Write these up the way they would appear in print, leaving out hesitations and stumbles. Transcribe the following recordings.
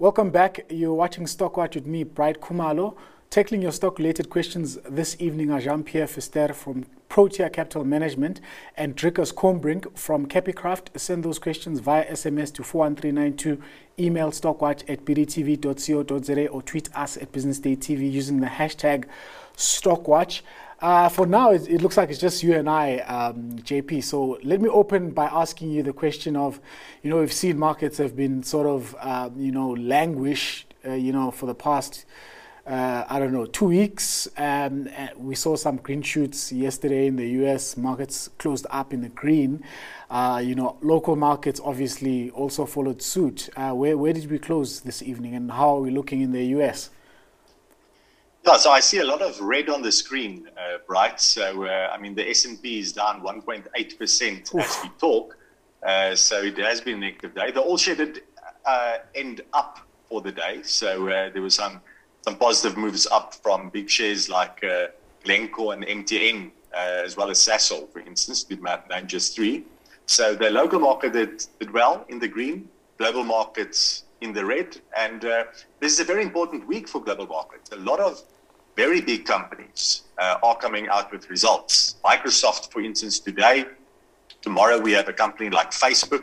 Welcome back. You're watching Stockwatch with me, Bright Khumalo. Tackling your stock-related questions this evening are Jean-Pierre Fester from Protea Capital Management and Drickus Combrink from Capicraft. Send those questions via SMS to 41392, email stockwatch@bdtv.co.za or tweet us at Business Day TV using the hashtag Stockwatch. For now, it looks like it's just you and I, JP. So let me open by asking you the question of, we've seen markets have been sort of, languish, for the past 2 weeks. We saw some green shoots yesterday in the US. Markets closed up in the green. Local markets obviously also followed suit. Where did we close this evening, and how are we looking in the US? Yeah, so I see a lot of red on the screen, Bright. So, the S&P is down 1.8% as we talk. So it has been a negative day. The all-share did end up for the day. So there was some positive moves up from big shares like Glencore and MTN, as well as Sasol, for instance, to name just three. So the local market did well in the green, global markets in the red. And this is a very important week for global markets. A lot of very big companies are coming out with results. Microsoft, for instance, today. Tomorrow we have a company like Facebook.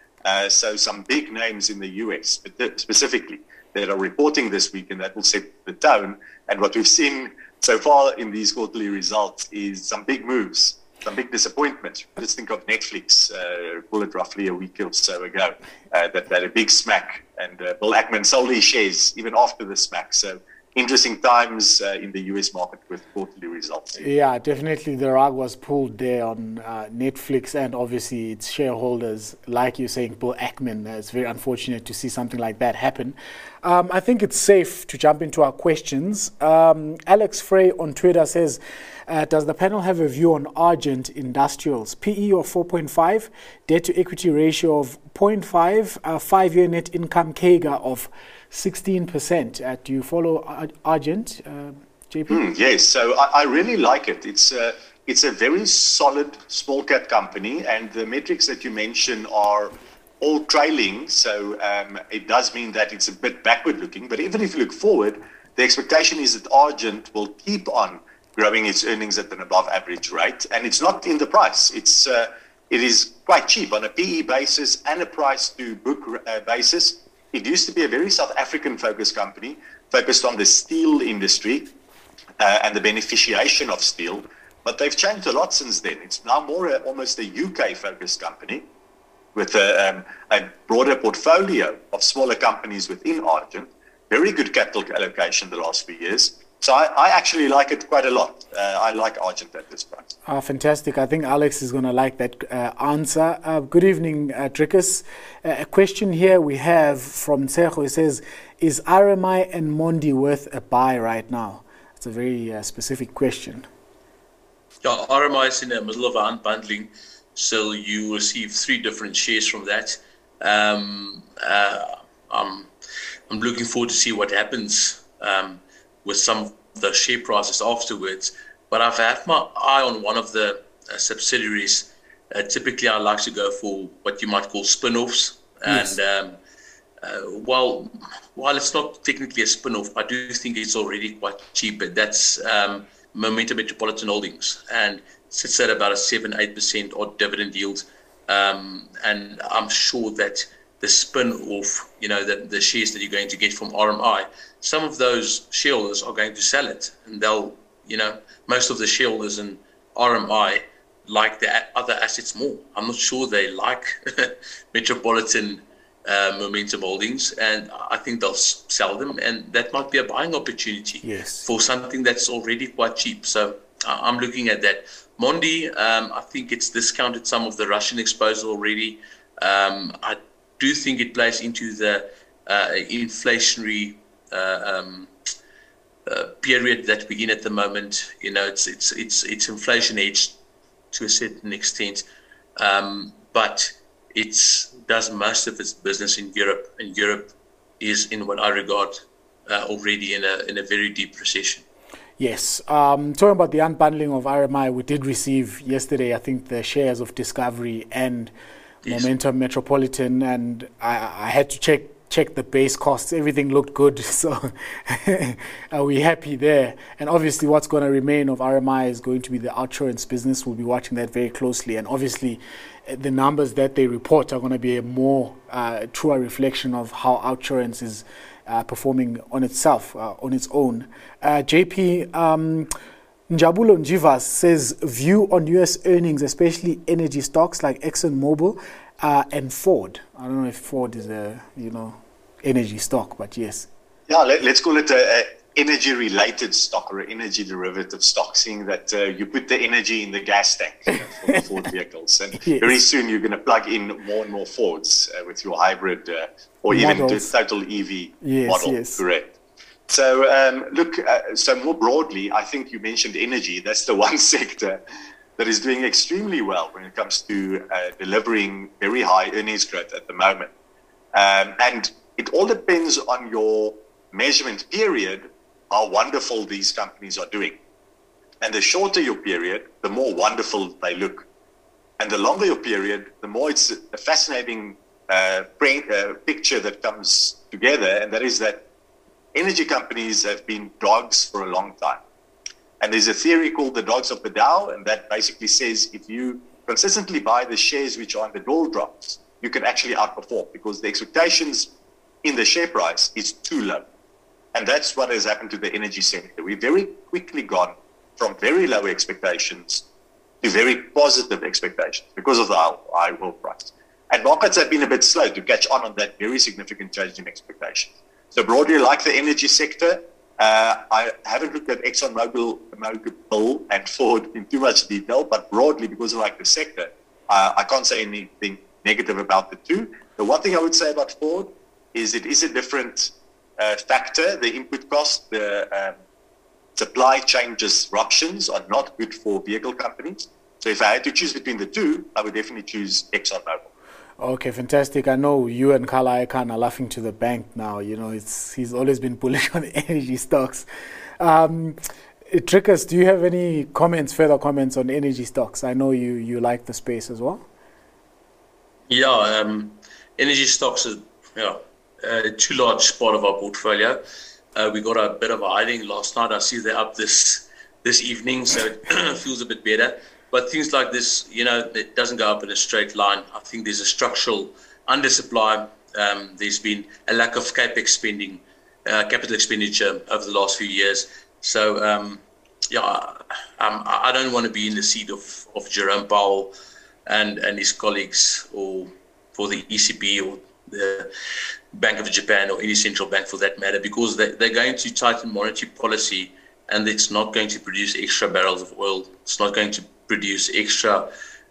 So some big names in the US, specifically, that are reporting this week, and that will set the tone. And what we've seen so far in these quarterly results is some big moves, some big disappointments. Just think of Netflix, call it roughly a week or so ago, that had a big smack. And Bill Ackman sold his shares even after the smack. So interesting times in the US market with quarterly results. Yeah, definitely the rug was pulled there on Netflix and obviously its shareholders. Like you're saying, Bill Ackman, it's very unfortunate to see something like that happen. I think it's safe to jump into our questions. Alex Frey on Twitter says, does the panel have a view on Argent Industrials? PE of 4.5, debt to equity ratio of 0.5, 5-year net income CAGR of 16%. Do you follow Argent, JP? Yes, so I really like it. It's a very solid small cap company, and the metrics that you mentioned are all trailing. So it does mean that it's a bit backward looking. But even if you look forward, the expectation is that Argent will keep on growing its earnings at an above average rate. And it's not in the price. It is quite cheap on a PE basis and a price to book basis. It used to be a very South African-focused company, focused on the steel industry and the beneficiation of steel. But they've changed a lot since then. It's now more almost a UK-focused company with a broader portfolio of smaller companies within Argent. Very good capital allocation the last few years. So I actually like it quite a lot. I like Argent at this price. Fantastic. I think Alex is going to like that answer. Good evening, Drickus. A question here we have from Tsecho. It says, is RMI and Mondi worth a buy right now? It's a very specific question. Yeah, RMI is in the middle of unbundling, so you receive 3 different shares from that. I'm looking forward to see what happens with some of the share prices afterwards. But I've had my eye on one of the subsidiaries. Typically, I like to go for what you might call spin-offs. Yes. And while it's not technically a spin-off, I do think it's already quite cheap. But that's Momentum Metropolitan Holdings, and sits at about a 7-8% odd dividend yield. And I'm sure that the spin-off, the shares that you're going to get from RMI, some of those shareholders are going to sell it, and they'll, most of the shareholders in RMI like the other assets more. I'm not sure they like Metropolitan Momentum Holdings, and I think they'll sell them, and that might be a buying opportunity. Yes. For something that's already quite cheap. So I'm looking at that. Mondi, I think it's discounted some of the Russian exposure already. I do think it plays into the inflationary period that we're in at the moment. It's inflation hedged to a certain extent, but it does most of its business in Europe, and Europe is, in what I regard, already in a very deep recession. Yes. Talking about the unbundling of RMI, we did receive yesterday, I think, the shares of Discovery and Momentum Metropolitan, and I had to check checked the base costs. Everything looked good. So are we happy there? And obviously what's going to remain of RMI is going to be the OUTsurance business. We'll be watching that very closely. And obviously the numbers that they report are going to be a more truer reflection of how OUTsurance is performing on itself, on its own. JP, Njabulo Njivas says, view on U.S. earnings, especially energy stocks like ExxonMobil and Ford. I don't know if Ford is a, energy stock, but yes. Yeah, let's call it a energy-related stock or an energy derivative stock, seeing that you put the energy in the gas tank for the Ford vehicles. And yes, very soon you're going to plug in more and more Fords with your hybrid or even the total EV model. Yes. Correct. So, look, so more broadly, I think you mentioned energy. That's the one sector that is doing extremely well when it comes to delivering very high earnings growth at the moment. And it all depends on your measurement period, how wonderful these companies are doing. And the shorter your period, the more wonderful they look. And the longer your period, the more it's a fascinating picture that comes together, and that is that energy companies have been dogs for a long time. And there's a theory called the dogs of the Dow, and that basically says if you consistently buy the shares which are in the doldrums, you can actually outperform because the expectations in the share price is too low. And that's what has happened to the energy sector. We've very quickly gone from very low expectations to very positive expectations because of the high oil price. And markets have been a bit slow to catch on that very significant change in expectations. So broadly, like the energy sector, I haven't looked at ExxonMobil and Ford in too much detail, but broadly, because I like the sector, I can't say anything negative about the two. The one thing I would say about Ford is it is a different factor. The input cost, the supply chain disruptions are not good for vehicle companies. So if I had to choose between the two, I would definitely choose ExxonMobil. Okay, fantastic. I know you and Kala Khan are laughing to the bank now. He's always been bullish on energy stocks. Trickers, do you have any further comments on energy stocks? I know you like the space as well. Yeah, energy stocks are too large part of our portfolio. We got a bit of a hiding last night. I see they're up this evening, so it feels a bit better. But things like this, it doesn't go up in a straight line. I think there's a structural undersupply. There's been a lack of capex spending, capital expenditure over the last few years. So, I don't want to be in the seat of Jerome Powell and his colleagues, or for the ECB or the Bank of Japan or any central bank for that matter, because they're going to tighten monetary policy, and it's not going to produce extra barrels of oil. It's not going to produce extra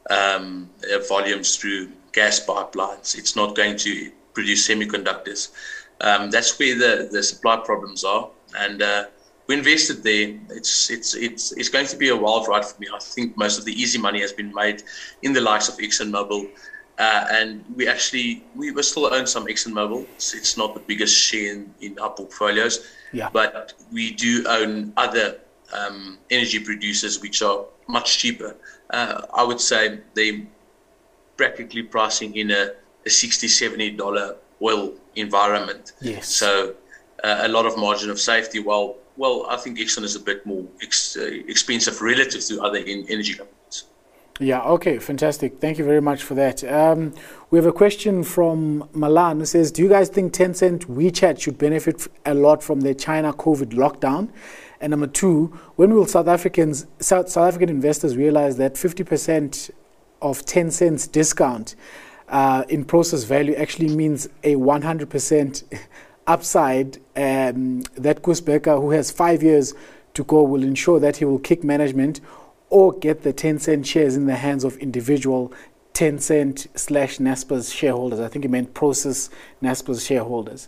volumes through gas pipelines. It's not going to produce semiconductors. That's where the supply problems are. And we invested there. It's going to be a wild ride for me. I think most of the easy money has been made in the likes of ExxonMobil. And we still own some ExxonMobil. It's not the biggest share in our portfolios. Yeah. But we do own other energy producers which are much cheaper. I would say they're practically pricing in a $60, $70 oil environment. Yes. So a lot of margin of safety. Well, I think Exxon is a bit more expensive relative to other energy companies. Yeah, okay, fantastic. Thank you very much for that. We have a question from Malan who says, do you guys think Tencent WeChat should benefit a lot from the China COVID lockdown? And number two, when will South African investors realize that 50% of Tencent's discount in process value actually means a 100% upside, that Koos Bekker, who has 5 years to go, will ensure that he will kick management or get the Tencent shares in the hands of individual Tencent/Naspers shareholders? I think he meant Prosus Naspers shareholders.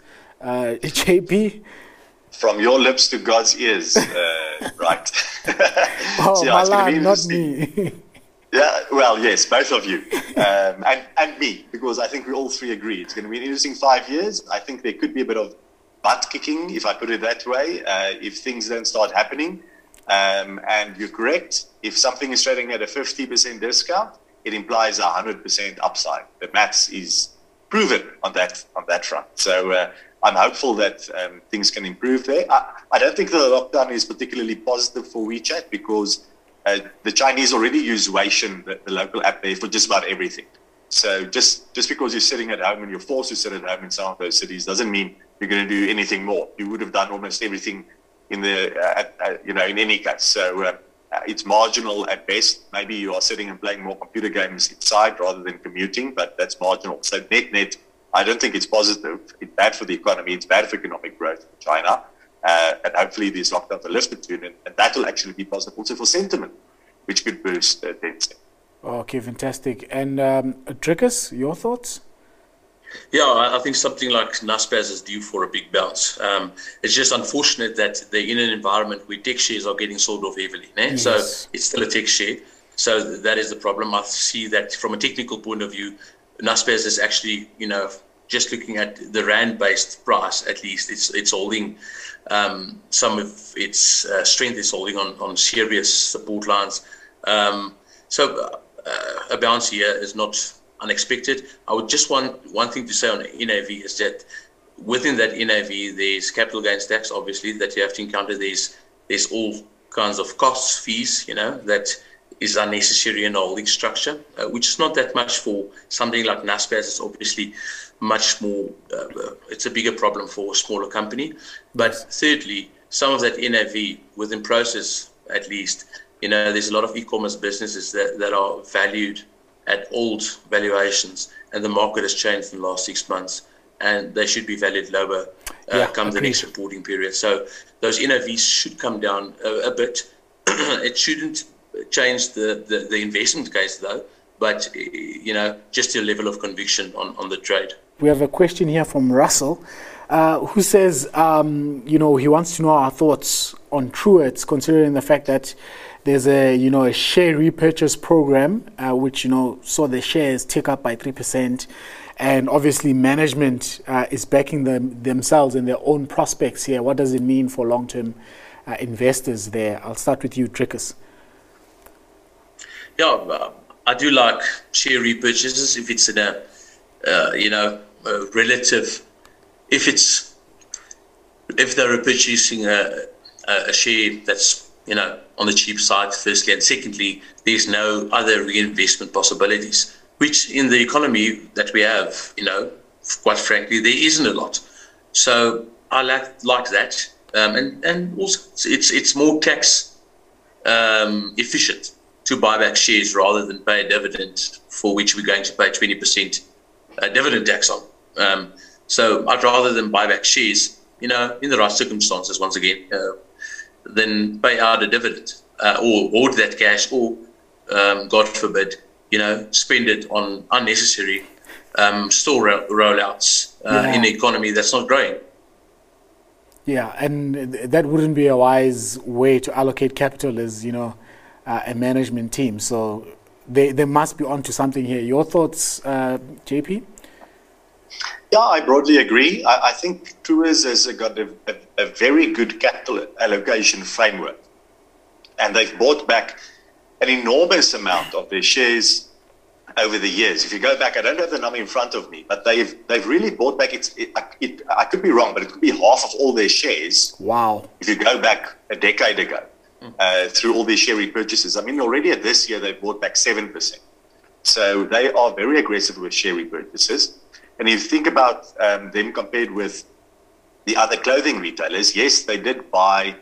JP? From your lips to God's ears, right? Oh, so, Malan, not me. Yeah, well, yes, both of you, and me, because I think we all three agree it's going to be an interesting 5 years. I think there could be a bit of butt kicking, if I put it that way, if things don't start happening. And you're correct. If something is trading at a 50% discount, it implies a 100% upside. The maths is proven on that front. So I'm hopeful that things can improve there. I don't think the lockdown is particularly positive for WeChat because the Chinese already use Weixin, the local app there, for just about everything. So just because you're sitting at home and you're forced to sit at home in some of those cities doesn't mean you're going to do anything more. You would have done almost everything in in any case. So it's marginal at best. Maybe you are sitting and playing more computer games inside rather than commuting, but that's marginal. So net, I don't think it's positive. It's bad for the economy. It's bad for economic growth in China. And hopefully these lockdowns are lifted soon, and that will actually be positive also for sentiment, which could boost Tencent. Okay, fantastic. And Drickus, your thoughts? Yeah, I think something like Naspers is due for a big bounce. It's just unfortunate that they're in an environment where tech shares are getting sold off heavily. Yes. So it's still a tech share. So that is the problem. I see that from a technical point of view, Naspers is actually, just looking at the rand-based price, at least it's holding some of its strength is holding on serious support lines. So a bounce here is not unexpected. I would just want one thing to say on NAV is that within that NAV, there's capital gains tax, obviously, that you have to encounter. There's all kinds of costs, fees, that is unnecessary in a holding structure, which is not that much for something like Naspers. It's obviously much more, it's a bigger problem for a smaller company. But thirdly, some of that NAV within Prosus, at least, there's a lot of e-commerce businesses that are valued at old valuations, and the market has changed in the last 6 months, and they should be valued lower come the next reporting period. So those NAVs should come down a bit. It shouldn't change the investment case though, but just a level of conviction on the trade. We have a question here from Russell, who says, he wants to know our thoughts on Truworths, considering the fact that there's a share repurchase program, which saw the shares tick up by 3%, and obviously management is backing themselves and their own prospects here. What does it mean for long-term investors there? I'll start with you, Drickus. Yeah, I do like share repurchases if it's in a relative. If they're repurchasing a share that's on the cheap side, firstly, and secondly, there's no other reinvestment possibilities, which in the economy that we have, quite frankly, there isn't a lot. So I like that, and also it's more tax efficient to buy back shares rather than pay a dividend for which we're going to pay 20% dividend tax on. So I'd rather than buy back shares, in the right circumstances, once again, than pay out a dividend or hoard that cash or, God forbid, spend it on unnecessary store rollouts in the economy that's not growing. Yeah, and that wouldn't be a wise way to allocate capital as, a management team. So they must be onto something here. Your thoughts, JP? Yeah, I broadly agree. I think Truworths has got a very good capital allocation framework. And they've bought back an enormous amount of their shares over the years. If you go back, I don't have the number in front of me, but they've really bought back, I could be wrong, but it could be half of all their shares. Wow. If you go back a decade ago, through all these share repurchases. I mean, already at this year, they've bought back 7%. So they are very aggressive with share repurchases. And if you think about them compared with the other clothing retailers, yes, they did buy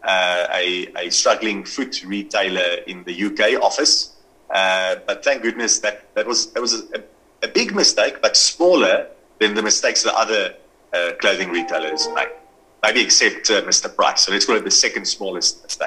a struggling food retailer in the UK office. But thank goodness that was a big mistake, but smaller than the mistakes the other clothing retailers made. Maybe except Mr. Price. So let's call it the second smallest mistake.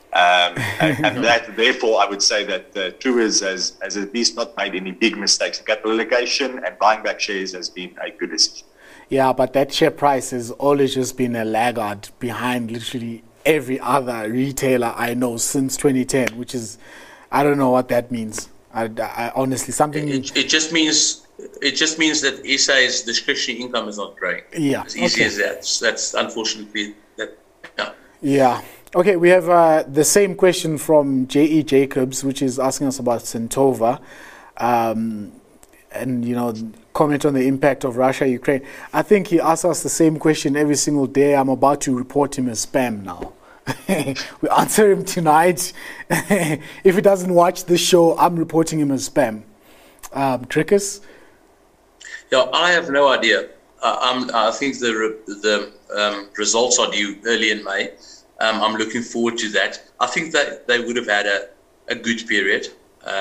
And that, therefore, I would say that Truworths has at least not made any big mistakes in capital allocation, and buying back shares has been a good decision. Yeah, but that share price has always just been a laggard behind literally every other retailer I know since 2010, which is, I don't know what that means. I honestly, something... It just means that SA's discretionary income is not growing. Yeah. As easy as that. That's unfortunately that. Yeah. Yeah. Okay, we have the same question from J.E. Jacobs, which is asking us about Santova. and comment on the impact of Russia-Ukraine. I think he asks us the same question every single day. I'm about to report him as spam now. We answer him tonight. If he doesn't watch this show, I'm reporting him as spam. Drickus? Yeah, I have no idea. I think the results are due early in May. I'm looking forward to that. I think that they would have had a good period.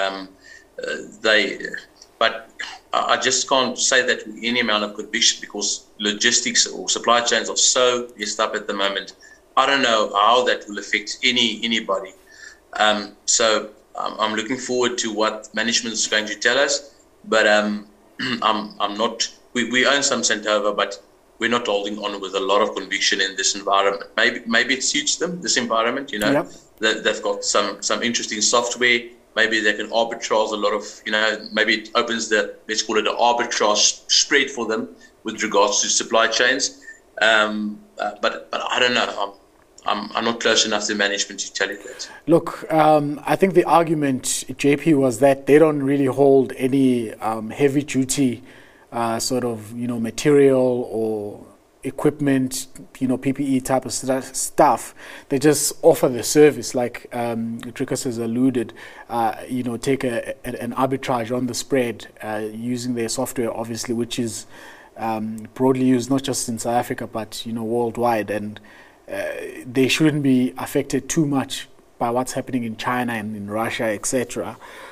But I just can't say that with any amount of conviction, because logistics or supply chains are so messed up at the moment. I don't know how that will affect anybody. So I'm looking forward to what management is going to tell us. But I'm not. We own some Santova, but we're not holding on with a lot of conviction in this environment. Maybe it suits them, this environment. Yep. They've got some interesting software. Maybe they can arbitrage a lot of, maybe it opens let's call it an arbitrage spread for them with regards to supply chains. But I don't know. I'm not close enough to management to tell you that. Look, I think the argument, JP, was that they don't really hold any heavy duty sort of, material or equipment, PPE type of stuff. They just offer the service, like Drickus has alluded, take an arbitrage on the spread using their software, obviously, which is broadly used not just in South Africa, but, worldwide. And they shouldn't be affected too much by what's happening in China and in Russia, etc.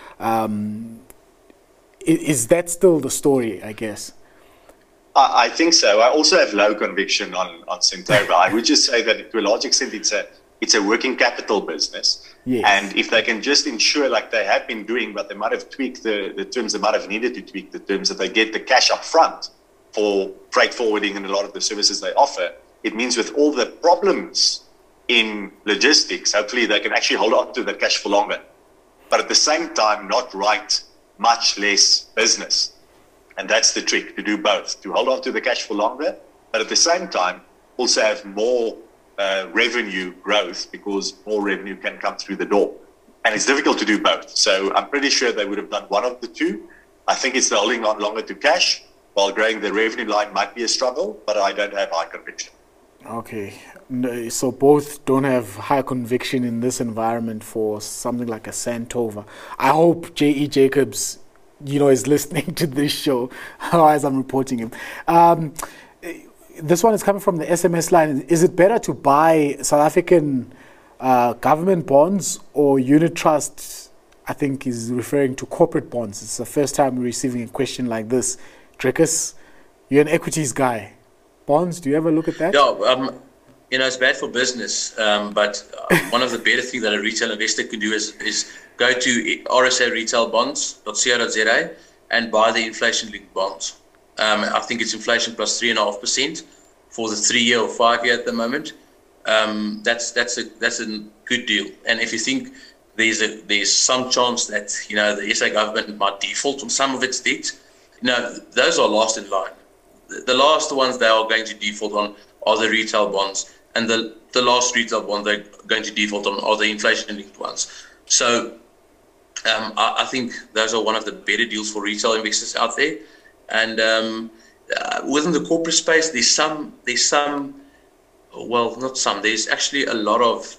Is that still the story, I guess? I think so. I also have low conviction on Santova. I would just say that to a large extent it's a working capital business. Yes. And if they can just ensure, like they have been doing, but they might have tweaked the terms, they might have needed to tweak the terms, that they get the cash up front for freight forwarding and a lot of the services they offer, it means with all the problems in logistics, hopefully they can actually hold on to the cash for longer. But at the same time, not write much less business. And that's the trick, to do both, to hold on to the cash for longer, but at the same time, also have more revenue growth, because more revenue can come through the door. And it's difficult to do both. So I'm pretty sure they would have done one of the two. I think it's the holding on longer to cash, while growing the revenue line might be a struggle, but I don't have high conviction. Okay. So both don't have high conviction in this environment for something like a Santova. I hope J.E. Jacobs is listening to this show, otherwise I'm reporting him. This one is coming from the SMS line. Is it better to buy South African government bonds or unit trust? I think is referring to corporate bonds. It's the first time we're receiving a question like this. Drickus, you're an equities guy. Bonds, do you ever look at that? Yeah, it's bad for business, but one of the better things that a retail investor could do is go to RSA Retail Bonds.co.za and buy the inflation-linked bonds. I think it's inflation plus 3.5% for the 3-year or 5-year at the moment. That's a good deal. And if you think there's some chance that the SA government might default on some of its debt, those are last in line. The last ones they are going to default on are the retail bonds, and the last retail bond they're going to default on are the inflation-linked ones. So I think those are one of the better deals for retail investors out there. And within the corporate space, there's actually a lot of,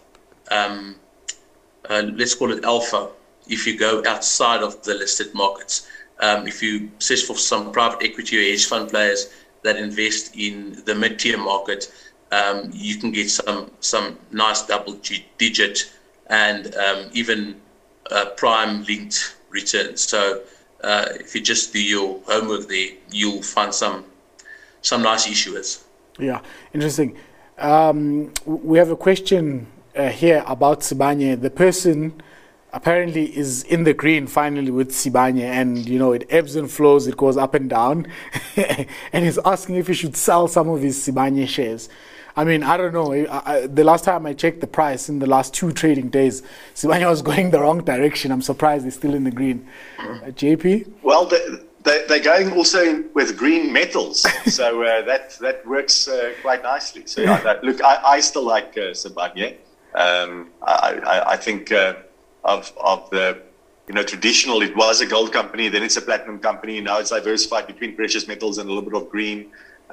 let's call it alpha, if you go outside of the listed markets. If you search for some private equity or hedge fund players that invest in the mid-tier market, you can get some nice double-digit and even prime-linked returns. So if you just do your homework there, you'll find some nice issuers. Yeah, interesting. We have a question here about Sibanye. The person apparently is in the green finally with Sibanye, and it ebbs and flows, it goes up and down, and he's asking if he should sell some of his Sibanye shares. I mean, I don't know. The last time I checked the price in the last 2 trading days, Sibanye was going the wrong direction. I'm surprised he's still in the green. JP? Well, they're going also with green metals, so that works quite nicely. So look, I still like Sibanye. I think of the traditional, it was a gold company, then it's a platinum company. Now it's diversified between precious metals and a little bit of green.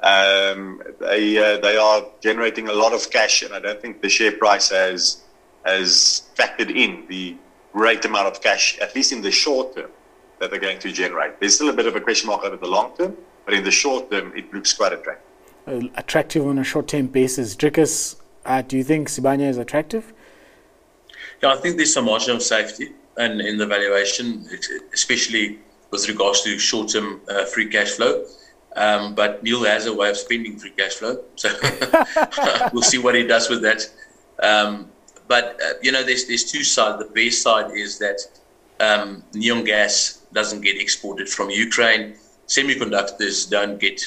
They are generating a lot of cash, and I don't think the share price has factored in the great amount of cash, at least in the short term, that they're going to generate. There's still a bit of a question mark over the long term, but in the short term, it looks quite attractive. Attractive on a short-term basis. Dricus, do you think Sibanye is attractive? Yeah, I think there's some margin of safety and in the valuation, especially with regards to short-term free cash flow. But Neil has a way of spending free cash flow, so we'll see what he does with that. But there's two sides. The best side is that neon gas doesn't get exported from Ukraine. Semiconductors don't get,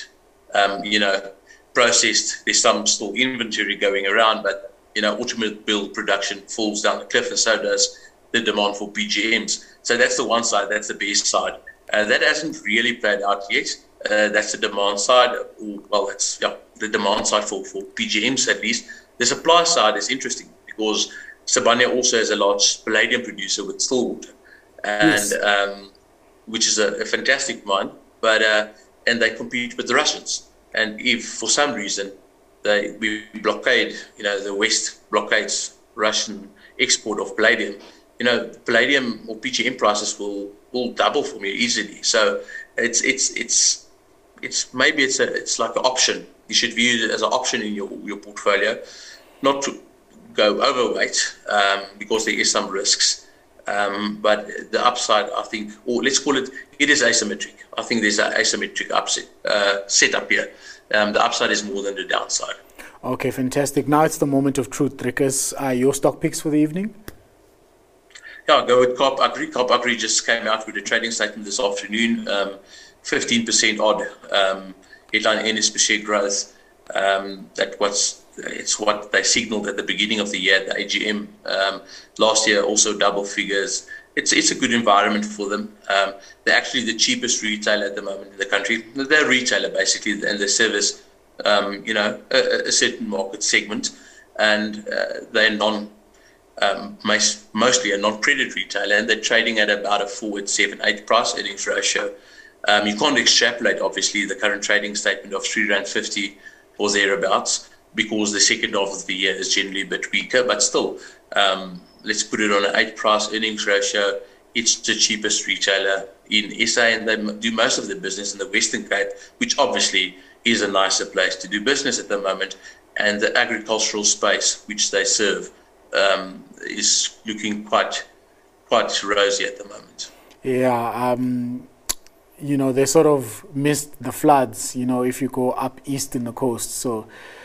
processed. There's some still inventory going around, but automobile production falls down the cliff, and so does the demand for PGMs. So that's the one side. That's the best side. That hasn't really played out yet. That's the demand side. That's the demand side for PGMs at least. The supply side is interesting because Sibanye also has a large palladium producer with Stillwater, and which is a fantastic mine. But and they compete with the Russians. And if for some reason we blockade, the West blockades Russian export of palladium, palladium or PGM prices will double for me easily. So it's maybe it's like an option. You should view it as an option in your portfolio, not to go overweight because there is some risks. But the upside, I think, or let's call it is asymmetric. I think there's an asymmetric setup here. The upside is more than the downside. Okay, fantastic. Now it's the moment of truth, Dricus. Your stock picks for the evening? Yeah, I'll go with Kaap Agri. Kaap Agri just came out with a trading statement this afternoon. 15% odd headline earnings per share growth. It's what they signaled at the beginning of the year, the AGM. Last year, also double figures. It's a good environment for them. They're actually the cheapest retailer at the moment in the country. They're a retailer, basically, and they service, a certain market segment. And they're mostly a non-credit retailer, and they're trading at about a 4.78 price earnings ratio. You can't extrapolate, obviously, the current trading statement of R3.50 or thereabouts, because the second half of the year is generally a bit weaker. But still, let's put it on an 8 price earnings ratio. It's the cheapest retailer in SA, and they do most of their business in the Western Cape, which obviously is a nicer place to do business at the moment. And the agricultural space which they serve is looking quite rosy at the moment. Yeah, they sort of missed the floods, if you go up east in the coast. So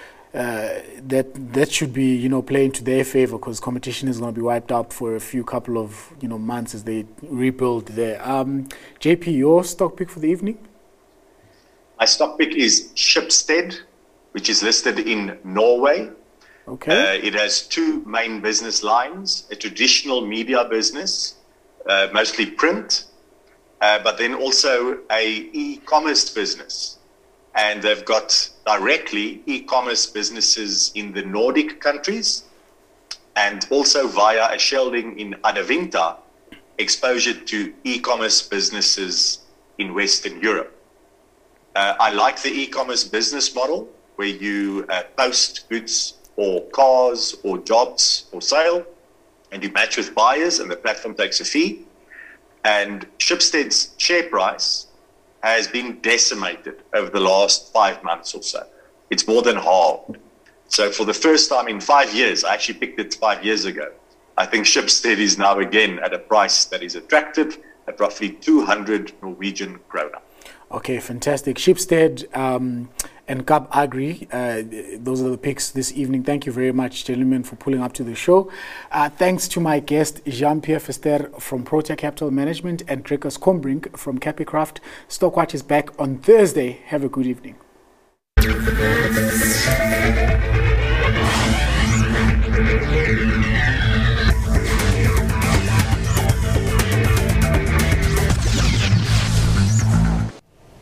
that should be, playing to their favor, because competition is going to be wiped out for a couple of, months as they rebuild there. JP, your stock pick for the evening? My stock pick is Schibsted, which is listed in Norway. Okay. It has two main business lines: a traditional media business, mostly print, but then also a e-commerce business. And they've got directly e-commerce businesses in the Nordic countries, and also via a shareholding in Adevinta, exposure to e-commerce businesses in Western Europe. I like the e-commerce business model where you post goods or cars or jobs for sale, and you match with buyers, and the platform takes a fee. And Schibsted's share price has been decimated over the last 5 months or so. It's more than halved. So for the first time in 5 years, I actually picked it 5 years ago, I think Schibsted is now again at a price that is attractive at roughly 200 Norwegian krona. Okay, fantastic. Schibsted and Kaap Agri, those are the picks this evening. Thank you very much, gentlemen, for pulling up to the show. Thanks to my guest, Jean-Pierre Verster from Protea Capital Management and Dricus Kombrink from Capicraft. Stockwatch is back on Thursday. Have a good evening.